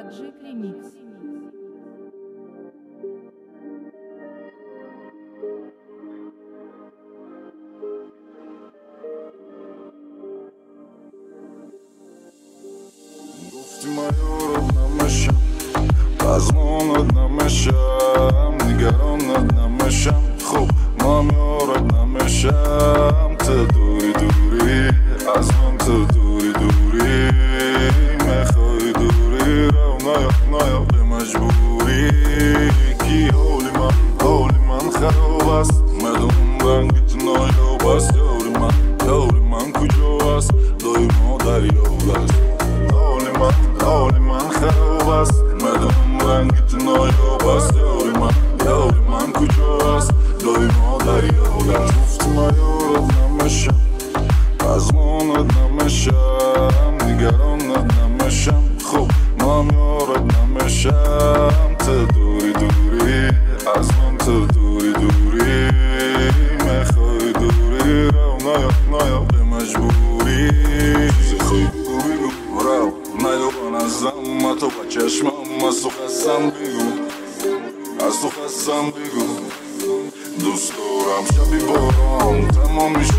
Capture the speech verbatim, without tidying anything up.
Таджик ремикс. گفتی من یارت نمیشم پزمانت نمیشم نگرانت نمیشم خب من یارت نمیشم تو دوری دوری از من تو دوری دوری میخوای دوری رو نیا نیا به مجبوری کی حالی من حالی من خراب است مدون رنگت نایاب است یاری من یاری من کجا است دای ما دریاب است حال من خراب است مدام رنگت نایاب است یاری من یاری من کجاست دای ما دریاب است گفتی من یارت نمیشم پزمانت نمیشم نگرانت نمیشم خب من یارت نمیشم تو دوری دوری از من تو دوری دوری میخوای دوری رو نیا نیا به مجبوری چیزی خوی بگو بگو رو نیا نزدم من تو با چشمم از تو خستم بگو از تو خستم بگو دوست دارم شبی باران تمام میشه